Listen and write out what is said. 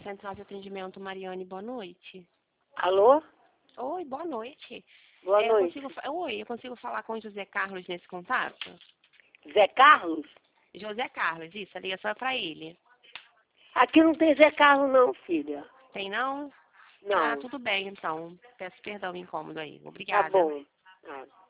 Central de Atendimento Mariane, boa noite. Alô? Oi, boa noite. Boa noite. Eu consigo falar com o José Carlos nesse contato? Zé Carlos? José Carlos, isso, a ligação é pra ele. Aqui não tem Zé Carlos não, filha. Tem não? Não. Ah, tudo bem então. Peço perdão o incômodo aí. Tá Obrigada. bom. Ah.